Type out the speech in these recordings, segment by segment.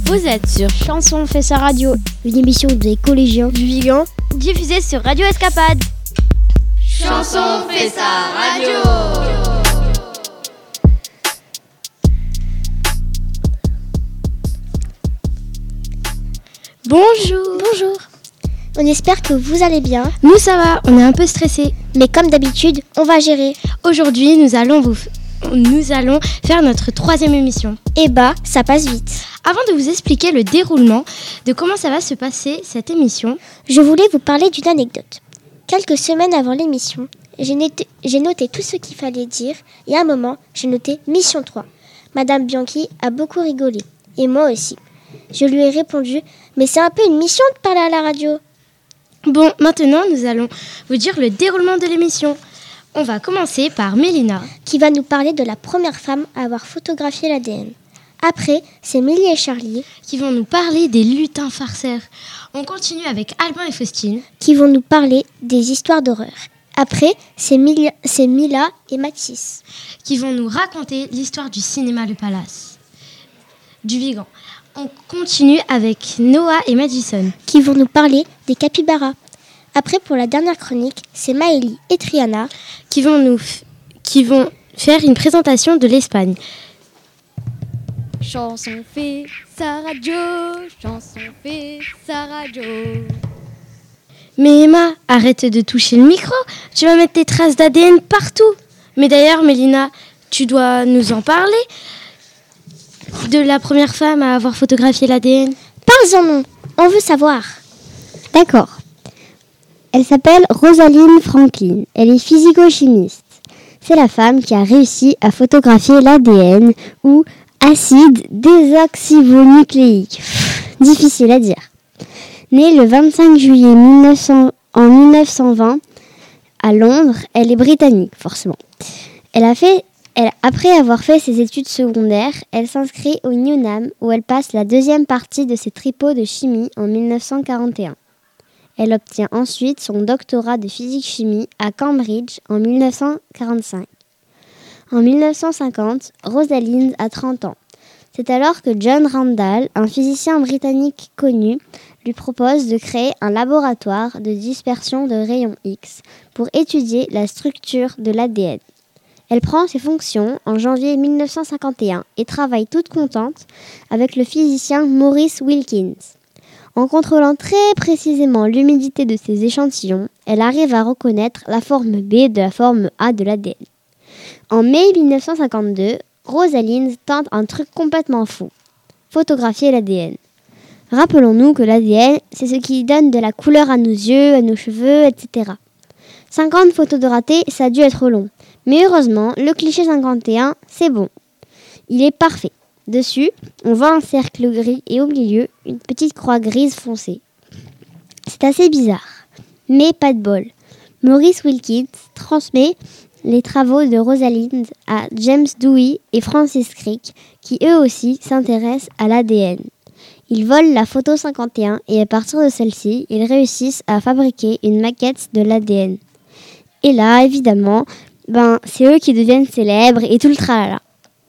Vous êtes sur Chanson fait sa radio, une émission des collégiens du Vigan, diffusée sur Radio Escapade. Chanson fait sa radio. Bonjour. On espère que vous allez bien. Nous ça va, on est un peu stressés. Mais comme d'habitude, on va gérer. Aujourd'hui, nous allons faire notre 3e émission. Et ça passe vite. Avant de vous expliquer le déroulement de comment ça va se passer cette émission, je voulais vous parler d'une anecdote. Quelques semaines avant l'émission, j'ai noté tout ce qu'il fallait dire et à un moment, j'ai noté Mission 3. Madame Bianchi a beaucoup rigolé et moi aussi. Je lui ai répondu « Mais c'est un peu une mission de parler à la radio !» Bon, maintenant, nous allons vous dire le déroulement de l'émission. On va commencer par Mélina, qui va nous parler de la première femme à avoir photographié l'ADN. Après, c'est Milly et Charlie, qui vont nous parler des lutins farceurs. On continue avec Albin et Faustine, qui vont nous parler des histoires d'horreur. Après, c'est Mila et Mathis, qui vont nous raconter l'histoire du cinéma Le Palace, du Vigan. On continue avec Noah et Madison, qui vont nous parler des capybaras. Après, pour la dernière chronique, c'est Maëlie et Triana, qui vont faire une présentation de l'Espagne. Chanson fait sa radio, chanson fait sa radio. Mais Emma, arrête de toucher le micro, tu vas mettre tes traces d'ADN partout. Mais d'ailleurs, Mélina, tu dois nous en parler de la première femme à avoir photographié l'ADN. Parle-en, on veut savoir. D'accord. Elle s'appelle Rosalind Franklin. Elle est physico-chimiste. C'est la femme qui a réussi à photographier l'ADN ou acide désoxyribonucléique. Difficile à dire. Née le 25 juillet 1920 à Londres, elle est britannique, forcément. Après avoir fait ses études secondaires, elle s'inscrit au Newnham où elle passe la deuxième partie de ses tripos de chimie en 1941. Elle obtient ensuite son doctorat de physique-chimie à Cambridge en 1945. En 1950, Rosalind a 30 ans. C'est alors que John Randall, un physicien britannique connu, lui propose de créer un laboratoire de dispersion de rayons X pour étudier la structure de l'ADN. Elle prend ses fonctions en janvier 1951 et travaille toute contente avec le physicien Maurice Wilkins. En contrôlant très précisément l'humidité de ses échantillons, elle arrive à reconnaître la forme B de la forme A de l'ADN. En mai 1952, Rosalind tente un truc complètement fou, photographier l'ADN. Rappelons-nous que l'ADN, c'est ce qui donne de la couleur à nos yeux, à nos cheveux, etc. 50 photos de ratés, ça a dû être long. Mais heureusement, le cliché 51, c'est bon. Il est parfait. Dessus, on voit un cercle gris et au milieu, une petite croix grise foncée. C'est assez bizarre, mais pas de bol. Maurice Wilkins transmet les travaux de Rosalind à James Dewey et Francis Crick, qui eux aussi s'intéressent à l'ADN. Ils volent la photo 51 et à partir de celle-ci, ils réussissent à fabriquer une maquette de l'ADN. Et là, évidemment, c'est eux qui deviennent célèbres et tout le tralala.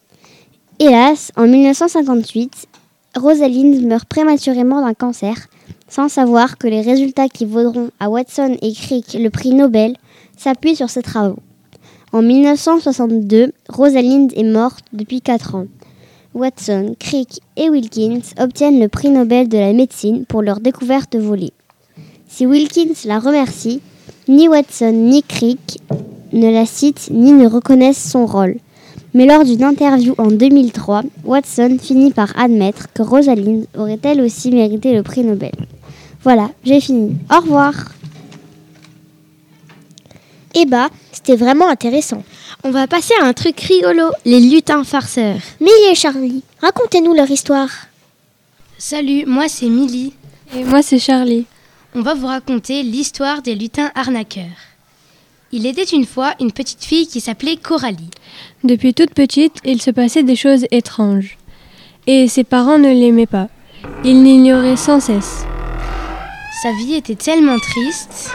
Hélas, en 1958, Rosalind meurt prématurément d'un cancer, sans savoir que les résultats qui vaudront à Watson et Crick le prix Nobel s'appuient sur ses travaux. En 1962, Rosalind est morte depuis 4 ans. Watson, Crick et Wilkins obtiennent le prix Nobel de la médecine pour leur découverte volée. Si Wilkins la remercie, ni Watson ni Crick ne la citent ni ne reconnaissent son rôle. Mais lors d'une interview en 2003, Watson finit par admettre que Rosalind aurait elle aussi mérité le prix Nobel. Voilà, j'ai fini. Au revoir. C'était vraiment intéressant. On va passer à un truc rigolo, les lutins farceurs. Milly et Charlie, racontez-nous leur histoire. Salut, moi c'est Milly. Et moi c'est Charlie. On va vous raconter l'histoire des lutins arnaqueurs. Il était une fois une petite fille qui s'appelait Coralie. Depuis toute petite, il se passait des choses étranges. Et ses parents ne l'aimaient pas. Ils l'ignoraient sans cesse. Sa vie était tellement triste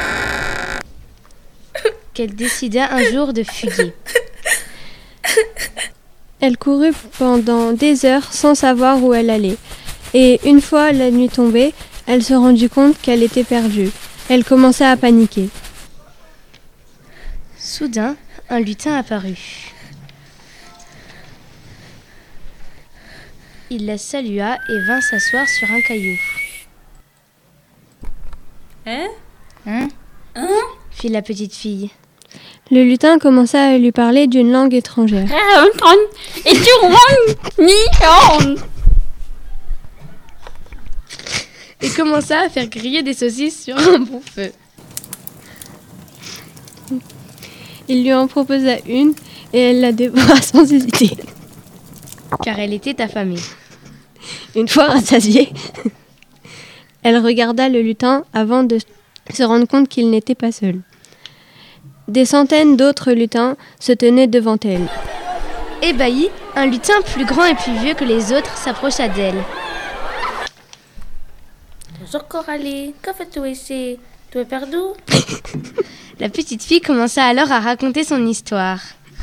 qu'elle décida un jour de fuguer. Elle courut pendant des heures sans savoir où elle allait. Et une fois la nuit tombée, elle se rendit compte qu'elle était perdue. Elle commença à paniquer. Soudain, un lutin apparut. Il la salua et vint s'asseoir sur un caillou. Hein? Fit la petite fille. Le lutin commença à lui parler d'une langue étrangère. Et commença à faire griller des saucisses sur un bon feu. Il lui en proposa une et elle la dévora sans hésiter. Car elle était affamée. Une fois rassasiée, elle regarda le lutin avant de se rendre compte qu'il n'était pas seul. Des centaines d'autres lutins se tenaient devant elle. Ébahi, un lutin plus grand et plus vieux que les autres s'approcha d'elle. Bonjour Coralie, que fais-tu ici? Tu es perdue? La petite fille commença alors à raconter son histoire.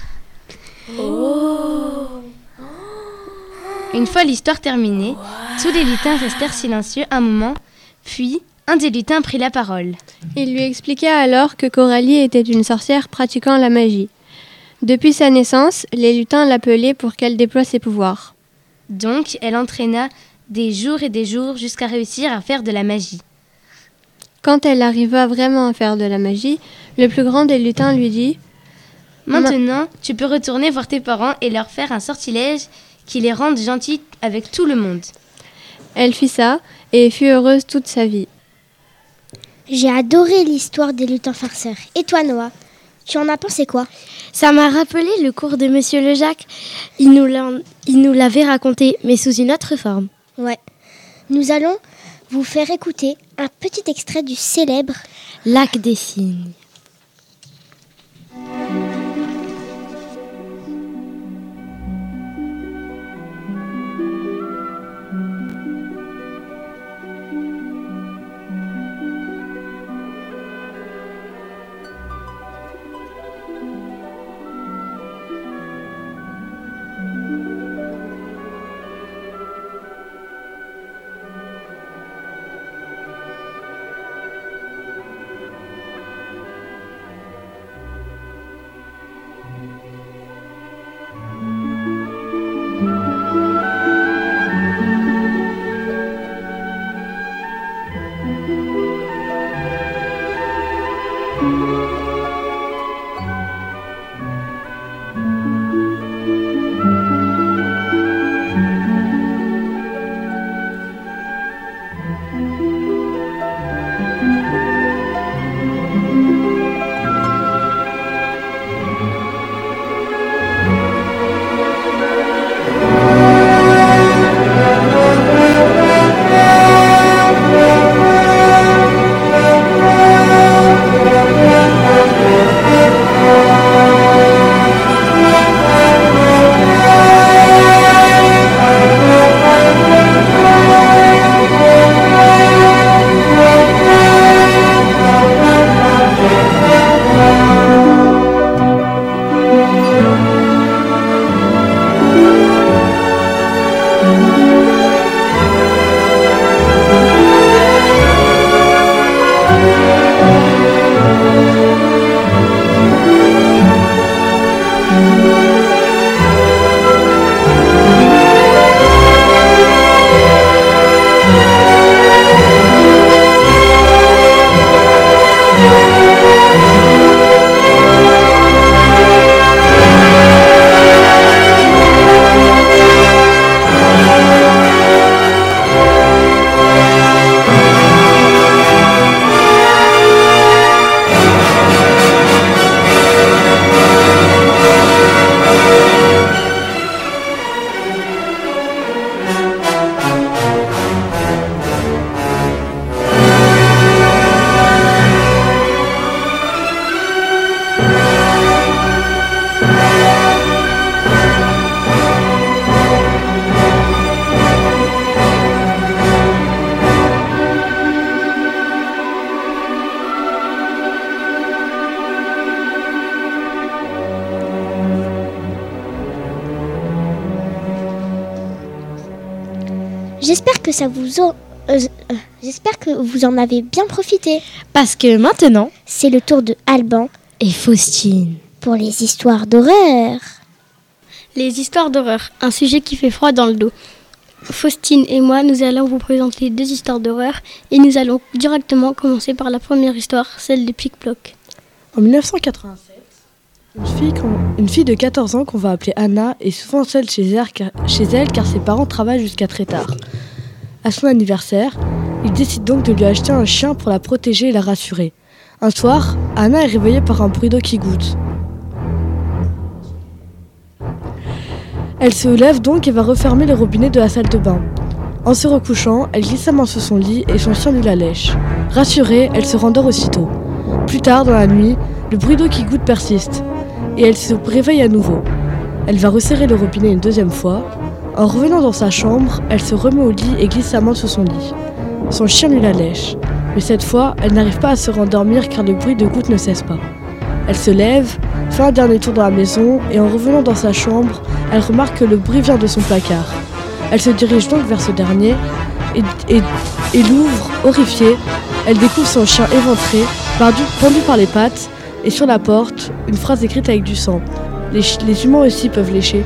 Une fois l'histoire terminée, tous les lutins restèrent silencieux un moment, puis un des lutins prit la parole. Il lui expliqua alors que Coralie était une sorcière pratiquant la magie. Depuis sa naissance, les lutins l'appelaient pour qu'elle déploie ses pouvoirs. Donc, elle entraîna des jours et des jours jusqu'à réussir à faire de la magie. Quand elle arriva vraiment à faire de la magie, le plus grand des lutins lui dit « Maintenant, tu peux retourner voir tes parents et leur faire un sortilège qui les rende gentils avec tout le monde. » Elle fit ça et fut heureuse toute sa vie. J'ai adoré l'histoire des lutins farceurs. Et toi, Noah, tu en as pensé quoi? Ça m'a rappelé le cours de Monsieur Le Jacques. Il nous l'avait raconté, mais sous une autre forme. Ouais. Nous allons vous faire écouter un petit extrait du célèbre Lac des Cygnes. J'espère que j'espère que vous en avez bien profité. Parce que maintenant, C'est le tour de Alban et Faustine. pour les histoires d'horreur. Les histoires d'horreur, un sujet qui fait froid dans le dos. Faustine et moi, nous allons vous présenter 2 histoires d'horreur et nous allons directement commencer par la première histoire, celle de Plic-Ploc. En 1987, une fille de 14 ans qu'on va appeler Anna est souvent seule chez elle car ses parents travaillent jusqu'à très tard. À son anniversaire, il décide donc de lui acheter un chien pour la protéger et la rassurer. Un soir, Anna est réveillée par un bruit d'eau qui goutte. Elle se lève donc et va refermer les robinets de la salle de bain. En se recouchant, elle glisse sa main sous son lit et son chien lui la lèche. Rassurée, elle se rendort aussitôt. Plus tard, dans la nuit, le bruit d'eau qui goutte persiste et elle se réveille à nouveau. Elle va resserrer le robinet une 2e fois. En revenant dans sa chambre, elle se remet au lit et glisse sa main sous son lit. Son chien lui la lèche, mais cette fois, elle n'arrive pas à se rendormir car le bruit de gouttes ne cesse pas. Elle se lève, fait un dernier tour dans la maison et en revenant dans sa chambre, elle remarque que le bruit vient de son placard. Elle se dirige donc vers ce dernier et l'ouvre, horrifiée. Elle découvre son chien éventré, pendu par les pattes et sur la porte, une phrase écrite avec du sang. Les humains aussi peuvent lécher.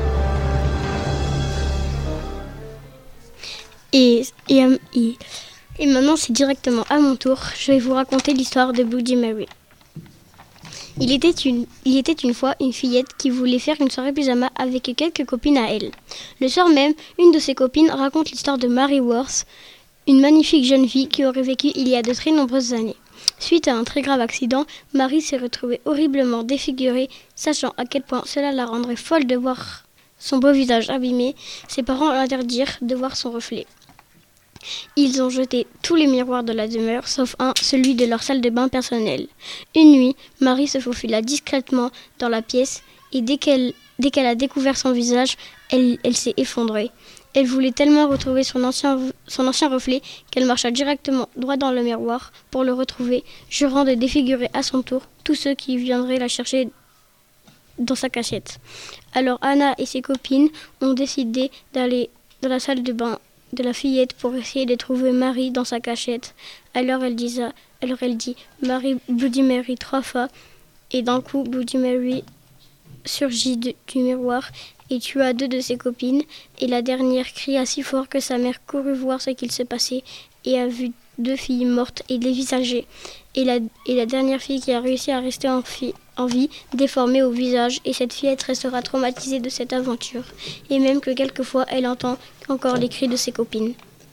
Et maintenant, c'est directement à mon tour. Je vais vous raconter l'histoire de Bloody Mary. Il était une fois une fillette qui voulait faire une soirée pyjama avec quelques copines à elle. Le soir même, une de ses copines raconte l'histoire de Mary Worth, une magnifique jeune fille qui aurait vécu il y a de très nombreuses années. Suite à un très grave accident, Mary s'est retrouvée horriblement défigurée, sachant à quel point cela la rendrait folle de voir son beau visage abîmé. Ses parents l'interdirent de voir son reflet. Ils ont jeté tous les miroirs de la demeure, sauf un, celui de leur salle de bain personnelle. Une nuit, Marie se faufila discrètement dans la pièce et dès qu'elle a découvert son visage, elle s'est effondrée. Elle voulait tellement retrouver son ancien reflet qu'elle marcha directement droit dans le miroir pour le retrouver, jurant de défigurer à son tour tous ceux qui viendraient la chercher dans sa cachette. Alors Anna et ses copines ont décidé d'aller dans la salle de bain de la fillette pour essayer de trouver Marie dans sa cachette. Alors elle dit Marie, Bloody Mary 3 fois et d'un coup Bloody Mary surgit du miroir et tua 2 de ses copines et la dernière cria si fort que sa mère courut voir ce qu'il se passait et a vu 2 filles mortes et dévisagées et la dernière fille qui a réussi à rester en vie, déformée au visage, et cette fillette restera traumatisée de cette aventure, et même que quelquefois elle entend encore les cris de ses copines.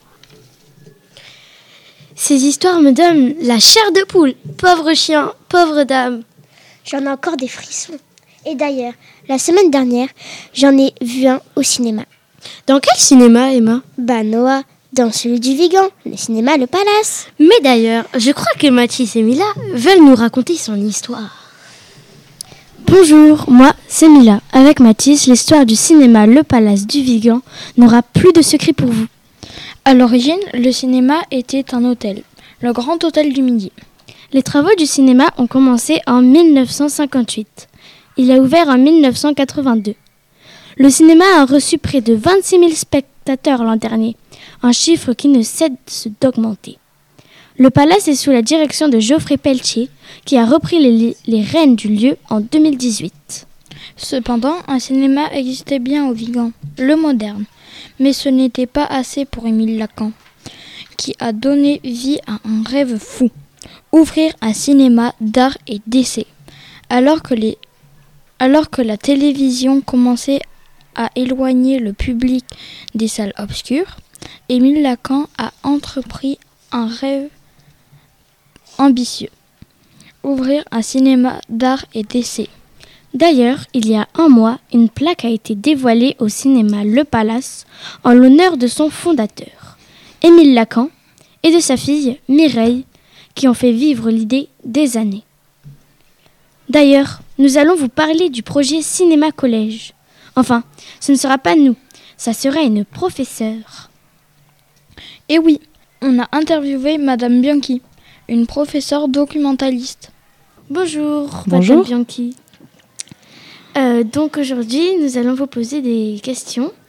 Ces histoires me donnent la chair de poule. Pauvre chien, pauvre dame. J'en ai encore des frissons. Et d'ailleurs, la semaine dernière, j'en ai vu un au cinéma. Dans quel cinéma, Emma ? Noah, dans celui du Vigan, le cinéma Le Palace. Mais d'ailleurs, je crois que Mathis et Mila veulent nous raconter son histoire. Bonjour, moi c'est Mila. Avec Mathis, l'histoire du cinéma Le Palace du Vigan n'aura plus de secret pour vous. À l'origine, le cinéma était un hôtel, le Grand Hôtel du Midi. Les travaux du cinéma ont commencé en 1958. Il a ouvert en 1982. Le cinéma a reçu près de 26 000 spectateurs l'an dernier, un chiffre qui ne cesse d'augmenter. Le Palace est sous la direction de Geoffrey Pelletier, qui a repris les rênes du lieu en 2018. Cependant, un cinéma existait bien au Vigan, le moderne. Mais ce n'était pas assez pour Émile Lacan, qui a donné vie à un rêve fou, ouvrir un cinéma d'art et d'essai. Alors que la télévision commençait à éloigner le public des salles obscures, Émile Lacan a entrepris un rêve ambitieux, ouvrir un cinéma d'art et d'essai. D'ailleurs, il y a un mois, une plaque a été dévoilée au cinéma Le Palace en l'honneur de son fondateur, Émile Lacan, et de sa fille Mireille, qui ont fait vivre l'idée des années. D'ailleurs, nous allons vous parler du projet Cinéma Collège. Enfin, ce ne sera pas nous, ça sera une professeure. Et oui, on a interviewé Madame Bianchi, une professeure documentaliste. Bonjour. Bonjour. Madame Bianchi. Donc aujourd'hui, nous allons vous poser des questions.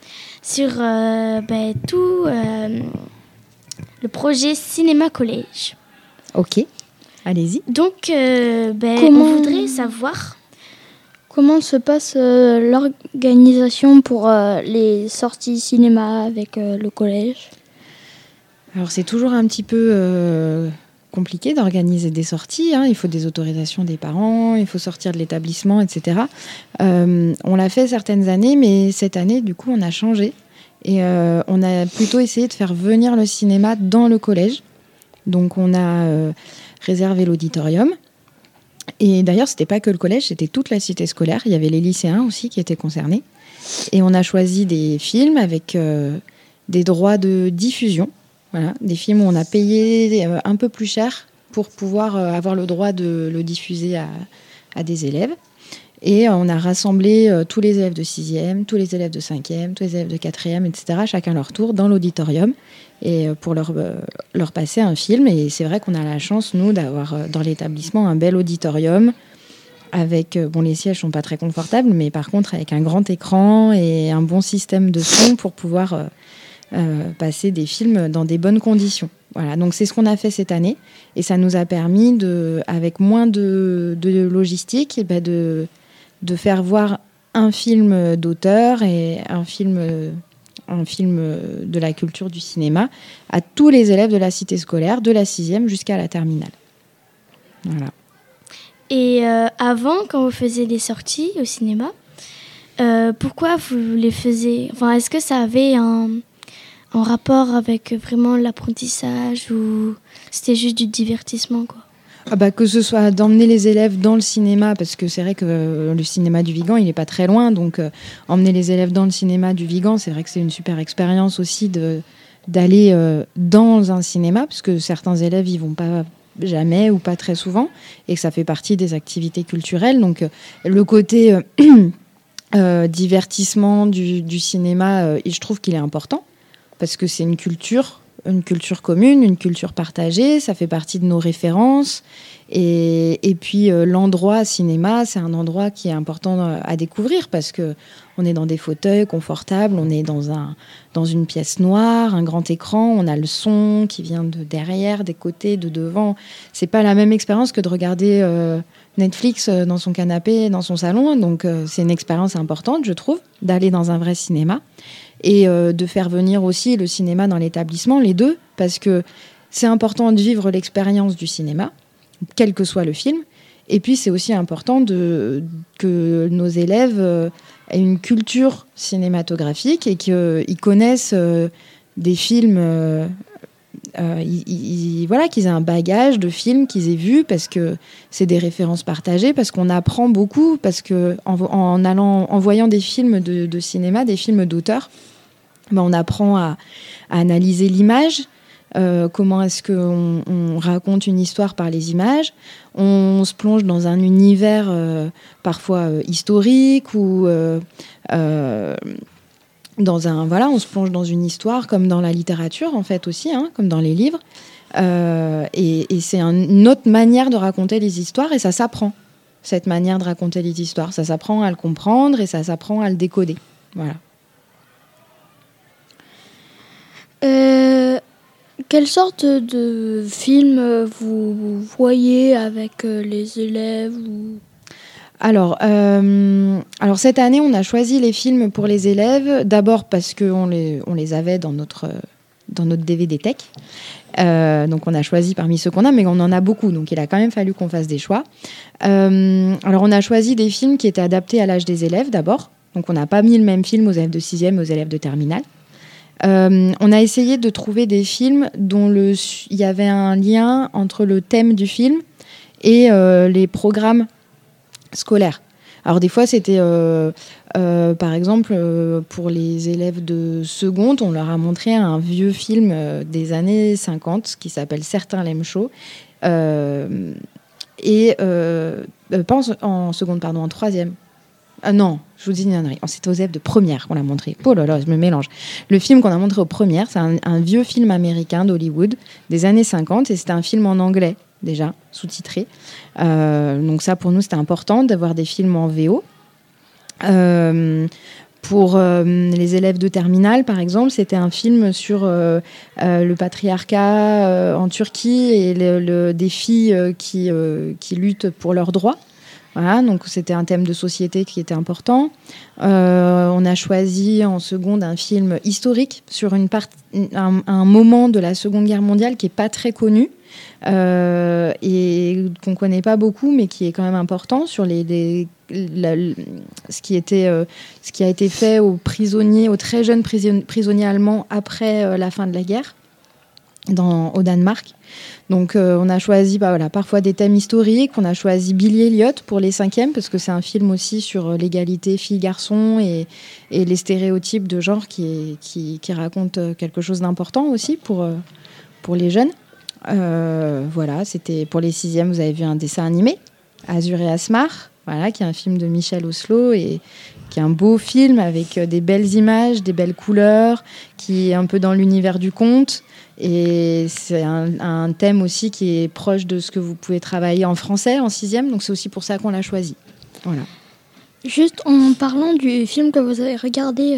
sur tout le projet Cinéma Collège. Ok, allez-y. Donc, on voudrait savoir comment se passe l'organisation pour les sorties cinéma avec le collège. Alors c'est toujours un petit peu compliqué d'organiser des sorties, hein. Il faut des autorisations des parents, il faut sortir de l'établissement, etc. On l'a fait certaines années, mais cette année, du coup, on a changé. Et on a plutôt essayé de faire venir le cinéma dans le collège. Donc on a réservé l'auditorium. Et d'ailleurs, c'était pas que le collège, c'était toute la cité scolaire. Il y avait les lycéens aussi qui étaient concernés. Et on a choisi des films avec des droits de diffusion. Voilà, des films où on a payé un peu plus cher pour pouvoir avoir le droit de le diffuser à des élèves. Et on a rassemblé tous les élèves de 6e, tous les élèves de 5e, tous les élèves de 4e, etc., chacun leur tour, dans l'auditorium, et pour leur passer un film. Et c'est vrai qu'on a la chance, nous, d'avoir dans l'établissement un bel auditorium avec... les sièges ne sont pas très confortables, mais par contre, avec un grand écran et un bon système de son pour pouvoir passer des films dans des bonnes conditions. Voilà, donc c'est ce qu'on a fait cette année. Et ça nous a permis, avec moins de logistique, de faire voir un film d'auteur et un film de la culture du cinéma à tous les élèves de la cité scolaire, de la 6e jusqu'à la terminale. Voilà. Et avant, quand vous faisiez des sorties au cinéma, pourquoi vous les faisiez ? Enfin, est-ce que ça avait un rapport avec vraiment l'apprentissage ou c'était juste du divertissement, quoi ? Que ce soit d'emmener les élèves dans le cinéma, parce que c'est vrai que le cinéma du Vigan, il n'est pas très loin, donc emmener les élèves dans le cinéma du Vigan, c'est vrai que c'est une super expérience aussi d'aller dans un cinéma, parce que certains élèves y vont pas jamais ou pas très souvent, et que ça fait partie des activités culturelles. Donc le côté divertissement du cinéma, je trouve qu'il est important, parce que c'est une culture commune, une culture partagée, ça fait partie de nos références. Et puis l'endroit cinéma, c'est un endroit qui est important à découvrir parce que on est dans des fauteuils confortables, on est dans une pièce noire, un grand écran, on a le son qui vient de derrière, des côtés, de devant. C'est pas la même expérience que de regarder Netflix dans son canapé, dans son salon. Donc c'est une expérience importante, je trouve, d'aller dans un vrai cinéma. Et de faire venir aussi le cinéma dans l'établissement, les deux, parce que c'est important de vivre l'expérience du cinéma, quel que soit le film. Et puis, c'est aussi important que nos élèves aient une culture cinématographique et qu'ils connaissent des films, qu'ils aient un bagage de films qu'ils aient vus, parce que c'est des références partagées, parce qu'on apprend beaucoup, parce qu'en voyant des films de cinéma, des films d'auteur, on apprend à analyser l'image, comment est-ce qu'on raconte une histoire par les images. On se plonge dans un univers parfois historique ou on se plonge dans une histoire comme dans la littérature en fait aussi, hein, comme dans les livres. Et c'est une autre manière de raconter les histoires et ça s'apprend, cette manière de raconter les histoires. Ça s'apprend à le comprendre et ça s'apprend à le décoder. Voilà. Quelle sorte de film vous voyez avec les élèves Alors cette année, on a choisi les films pour les élèves, d'abord parce qu'on les avait dans notre DVD Tech. Donc on a choisi parmi ceux qu'on a, mais on en a beaucoup, donc il a quand même fallu qu'on fasse des choix. Alors on a choisi des films qui étaient adaptés à l'âge des élèves d'abord, donc on n'a pas mis le même film aux élèves de 6e, aux élèves de terminale. On a essayé de trouver des films dont il y avait un lien entre le thème du film et les programmes scolaires. Alors des fois, c'était, par exemple, pour les élèves de seconde, on leur a montré un vieux film des années 50 qui s'appelle « Certains l'aiment chaud ». Pas en seconde, pardon, en troisième. Non, je vous dis une connerie. C'était aux élèves de première qu'on l'a montré. Oh là là, je me mélange. Le film qu'on a montré aux premières, c'est un vieux film américain d'Hollywood des années 50 et c'était un film en anglais déjà, sous-titré. Donc ça, pour nous, c'était important d'avoir des films en VO. Pour les élèves de terminale, par exemple, c'était un film sur le patriarcat en Turquie et des filles qui luttent pour leurs droits. Voilà, donc c'était un thème de société qui était important. On a choisi en seconde un film historique sur un moment de la Seconde Guerre mondiale qui n'est pas très connu et qu'on ne connaît pas beaucoup, mais qui est quand même important sur ce qui a été fait aux très jeunes prisonniers allemands après la fin de la guerre au Danemark. Donc on a choisi parfois des thèmes historiques. On a choisi Billy Elliot pour les 5e parce que c'est un film aussi sur l'égalité filles-garçons et les stéréotypes de genre qui raconte quelque chose d'important aussi pour les jeunes. Voilà, c'était pour les 6e, vous avez vu un dessin animé, Azur et Asmar, voilà, qui est un film de Michel Oslo et qui est un beau film avec des belles images, des belles couleurs, qui est un peu dans l'univers du conte. Et c'est un thème aussi qui est proche de ce que vous pouvez travailler en français en 6e, donc c'est aussi pour ça qu'on l'a choisi. Voilà. Juste en parlant du film que vous avez regardé,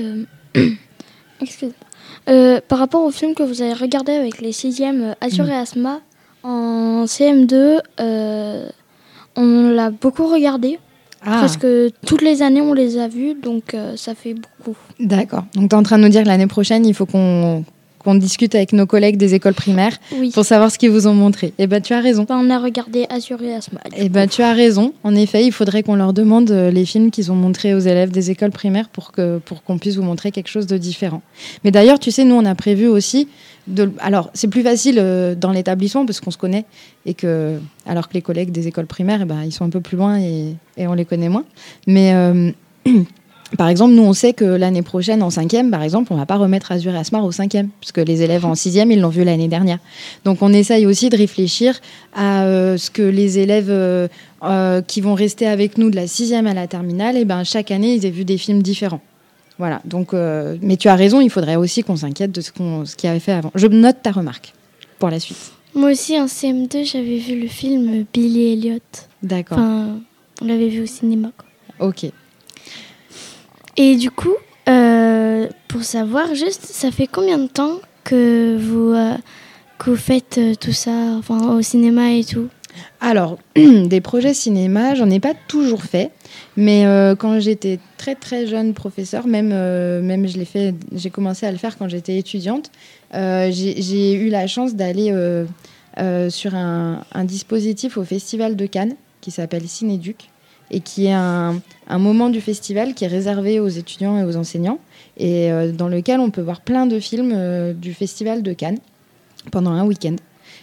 par rapport au film que vous avez regardé avec les 6e, Azur et Asma, en CM2, on l'a beaucoup regardé. Presque toutes les années, on les a vus, donc ça fait beaucoup. D'accord. Donc tu es en train de nous dire que l'année prochaine, il faut qu'on discute avec nos collègues des écoles primaires pour savoir ce qu'ils vous ont montré. Eh ben, tu as raison. On a regardé Azur et Asma. Eh ben, tu as raison. En effet, il faudrait qu'on leur demande les films qu'ils ont montrés aux élèves des écoles primaires pour qu'on puisse vous montrer quelque chose de différent. Mais d'ailleurs, tu sais, nous, on a prévu aussi... Alors, c'est plus facile dans l'établissement parce qu'on se connaît alors que les collègues des écoles primaires, eh ben, ils sont un peu plus loin et on les connaît moins. Mais... Par exemple, nous, on sait que l'année prochaine, en 5e, par exemple, on ne va pas remettre Azur et Asmar au 5e, puisque les élèves en 6e, ils l'ont vu l'année dernière. Donc, on essaye aussi de réfléchir à ce que les élèves qui vont rester avec nous de la 6e à la terminale, chaque année, ils aient vu des films différents. Voilà. Donc, mais tu as raison, il faudrait aussi qu'on s'inquiète de ce qu'il y avait fait avant. Je note ta remarque pour la suite. Moi aussi, en CM2, j'avais vu le film Billy Elliot. D'accord. Enfin, on l'avait vu au cinéma, quoi. Ok. Et du coup, pour savoir juste, ça fait combien de temps que vous faites tout ça, enfin au cinéma et tout? Alors, des projets cinéma, j'en ai pas toujours fait, mais quand j'étais très très jeune professeur, même j'ai commencé à le faire quand j'étais étudiante. J'ai eu la chance d'aller sur un dispositif au Festival de Cannes qui s'appelle Cinéduc, et qui est un moment du festival qui est réservé aux étudiants et aux enseignants, et dans lequel on peut voir plein de films du Festival de Cannes pendant un week-end.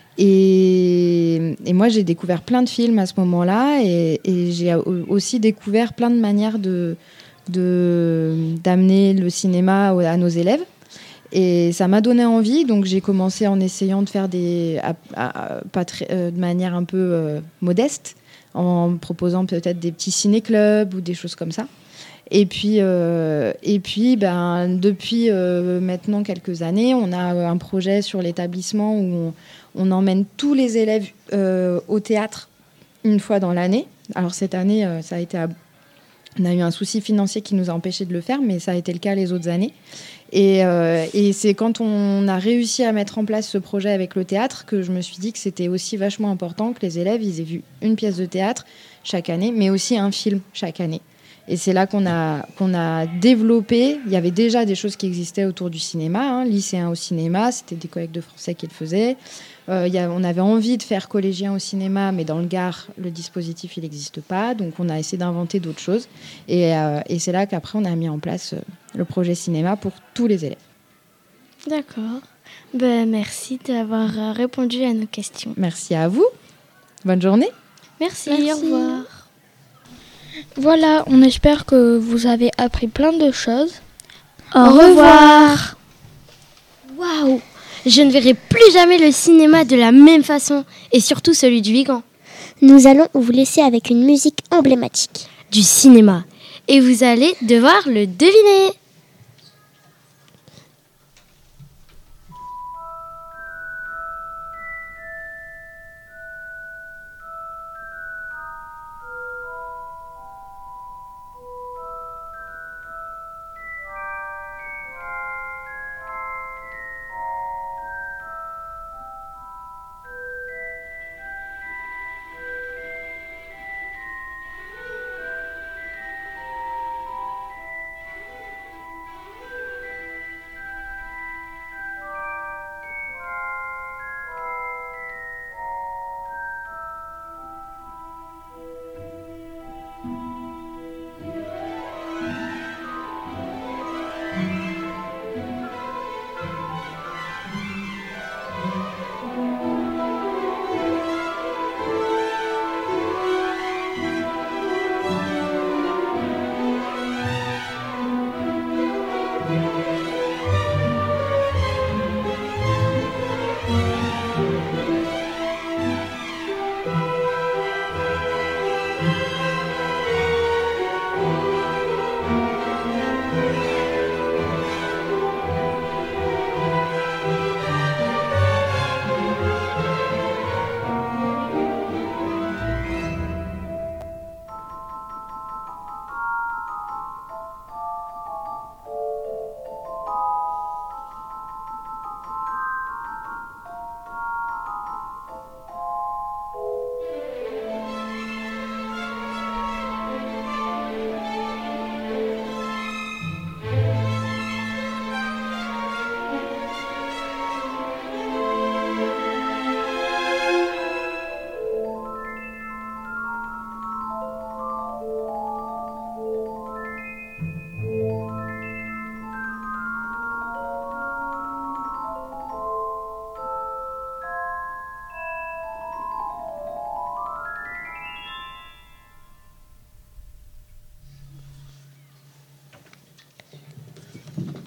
Et moi, j'ai découvert plein de films à ce moment-là, et j'ai aussi découvert plein de manières d'amener le cinéma à nos élèves. Et ça m'a donné envie, donc j'ai commencé en essayant de faire de manière un peu modeste, en proposant peut-être des petits ciné-clubs ou des choses comme ça. Et puis depuis maintenant quelques années, on a un projet sur l'établissement où on emmène tous les élèves au théâtre une fois dans l'année. Alors cette année, on a eu un souci financier qui nous a empêchés de le faire, mais ça a été le cas les autres années. Et c'est quand on a réussi à mettre en place ce projet avec le théâtre que je me suis dit que c'était aussi vachement important que les élèves ils aient vu une pièce de théâtre chaque année, mais aussi un film chaque année. Et c'est là qu'on a développé. Il y avait déjà des choses qui existaient autour du cinéma, lycéens au cinéma, c'était des collègues de français qui le faisaient. On avait envie de faire collégiens au cinéma, mais dans le Gard, le dispositif, il n'existe pas. Donc, on a essayé d'inventer d'autres choses. Et c'est là qu'après, on a mis en place le projet cinéma pour tous les élèves. D'accord. Merci d'avoir répondu à nos questions. Merci à vous. Bonne journée. Merci. Au revoir. Voilà, on espère que vous avez appris plein de choses. Au revoir. Waouh! Je ne verrai plus jamais le cinéma de la même façon, et surtout celui du Vigan. Nous allons vous laisser avec une musique emblématique du cinéma, et vous allez devoir le deviner.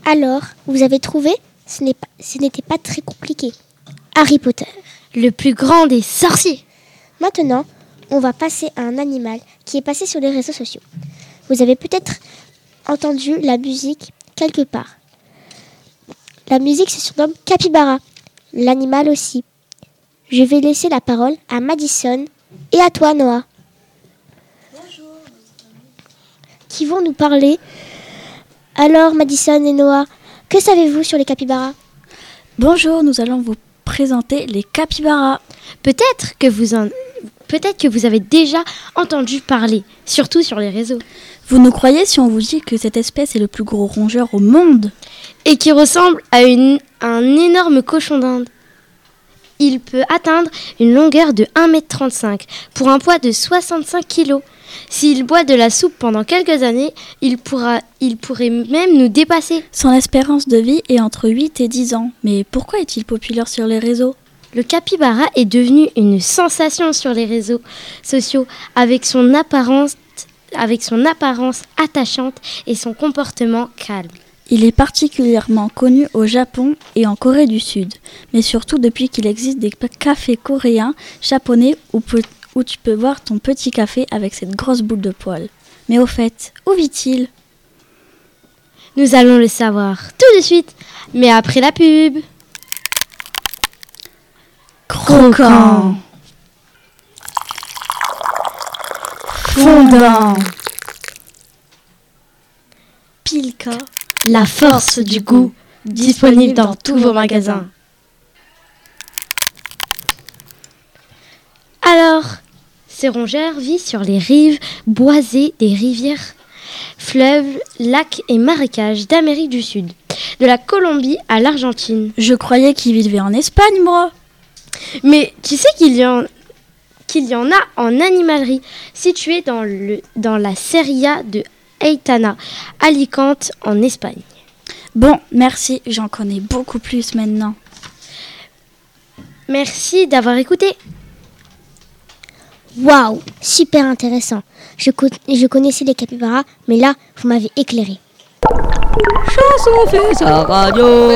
Alors, vous avez trouvé ? Ce n'était pas très compliqué. Harry Potter. Le plus grand des sorciers. Maintenant, on va passer à un animal qui est passé sur les réseaux sociaux. Vous avez peut-être entendu la musique quelque part. La musique se surnomme Capybara, l'animal aussi. Je vais laisser la parole à Madison et à toi, Noah. Bonjour. Qui vont nous parler. Alors, Madison et Noah, que savez-vous sur les capybaras ? Bonjour, nous allons vous présenter les capybaras. Peut-être que vous avez déjà entendu parler, surtout sur les réseaux. Vous nous croyez si on vous dit que cette espèce est le plus gros rongeur au monde ? Et qui ressemble à un énorme cochon d'Inde. Il peut atteindre une longueur de 1,35 m pour un poids de 65 kg. S'il boit de la soupe pendant quelques années, il pourrait même nous dépasser. Son espérance de vie est entre 8 et 10 ans. Mais pourquoi est-il populaire sur les réseaux ? Le capybara est devenu une sensation sur les réseaux sociaux avec son apparence attachante et son comportement calme. Il est particulièrement connu au Japon et en Corée du Sud, mais surtout depuis qu'il existe des cafés coréens, japonais où tu peux boire ton petit café avec cette grosse boule de poils. Mais au fait, où vit-il ? Nous allons le savoir tout de suite, mais après la pub. Croquant, fondant, Pilka, la force du goût, disponible dans tous vos magasins. Alors, ces rongeurs vivent sur les rives boisées des rivières, fleuves, lacs et marécages d'Amérique du Sud, de la Colombie à l'Argentine. Je croyais qu'ils vivaient en Espagne, moi. Mais tu sais qu'il y en a en animalerie, située dans la Seria de Aitana, Alicante, en Espagne. Bon, merci, j'en connais beaucoup plus maintenant. Merci d'avoir écouté. Waouh, super intéressant. Je connaissais les capybaras, mais là, vous m'avez éclairé. Chanson fait sa radio.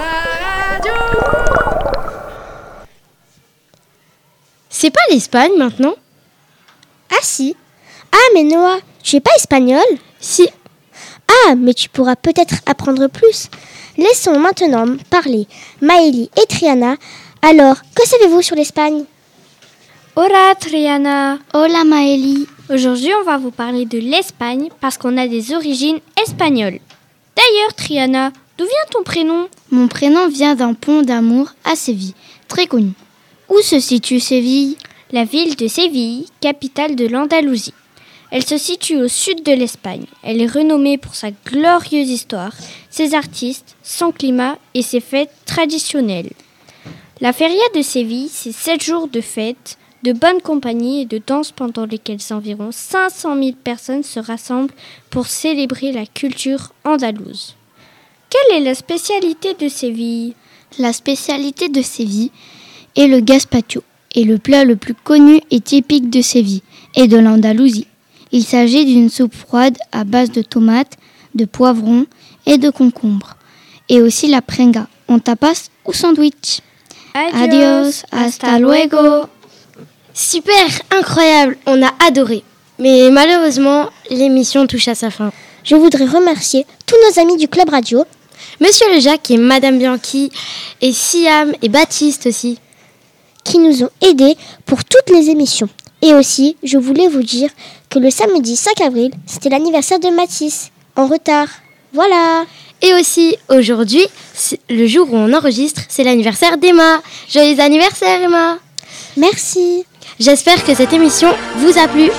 C'est pas l'Espagne maintenant ? Ah si. Ah mais Noah, tu es pas espagnol ? Si. Ah, mais tu pourras peut-être apprendre plus. Laissons maintenant parler Maëlie et Triana. Alors, que savez-vous sur l'Espagne ? Hola Triana. Hola Maëlie. Aujourd'hui, on va vous parler de l'Espagne parce qu'on a des origines espagnoles. D'ailleurs, Triana, d'où vient ton prénom ? Mon prénom vient d'un pont d'amour à Séville, très connu. Où se situe Séville ? La ville de Séville, capitale de l'Andalousie. Elle se situe au sud de l'Espagne. Elle est renommée pour sa glorieuse histoire, ses artistes, son climat et ses fêtes traditionnelles. La feria de Séville, c'est 7 jours de fêtes, de bonne compagnie et de danse pendant lesquels environ 500 000 personnes se rassemblent pour célébrer la culture andalouse. Quelle est la spécialité de Séville ? La spécialité de Séville est le gazpacho, et le plat le plus connu et typique de Séville et de l'Andalousie. Il s'agit d'une soupe froide à base de tomates, de poivrons et de concombres. Et aussi la prenga, en tapas ou sandwich. Adios, hasta luego. Super, incroyable, on a adoré. Mais malheureusement, l'émission touche à sa fin. Je voudrais remercier tous nos amis du Club Radio. Monsieur Le Jacques et Madame Bianchi, et Siam et Baptiste aussi. Qui nous ont aidés pour toutes les émissions. Et aussi, je voulais vous dire que le samedi 5 avril, c'était l'anniversaire de Mathis. En retard. Voilà. Et aussi, aujourd'hui, le jour où on enregistre, c'est l'anniversaire d'Emma. Joyeux anniversaire, Emma. Merci. J'espère que cette émission vous a plu.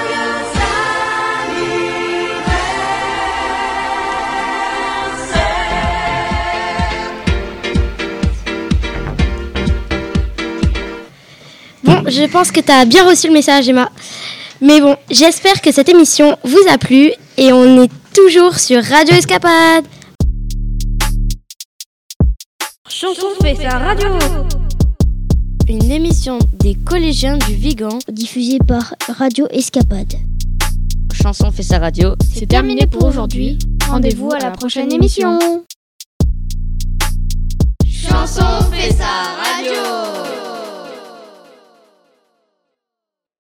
Bon, je pense que tu as bien reçu le message, Emma. Mais bon, j'espère que cette émission vous a plu et on est toujours sur Radio Escapade. Chanson fait sa radio. Une émission des collégiens du Vigan diffusée par Radio Escapade. Chanson fait sa radio. C'est terminé pour aujourd'hui. Rendez-vous à la prochaine émission. chanson fait sa radio.